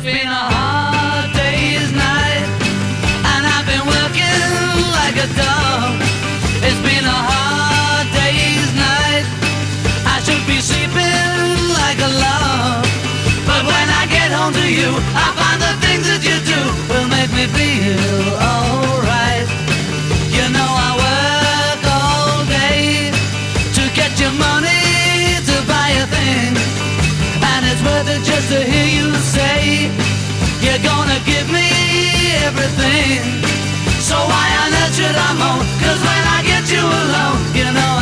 It's been a hard day's night, and I've been working like a dog. It's been a hard day's night, I should be sleeping like a log. But when I get home to you, I find the things that you do will make me feel alright. You know I work all day to get your money to buy a thing, and it's worth it just to hear you say you're gonna give me everything. So why on earth should I moan? 'Cause when I get you alone, you know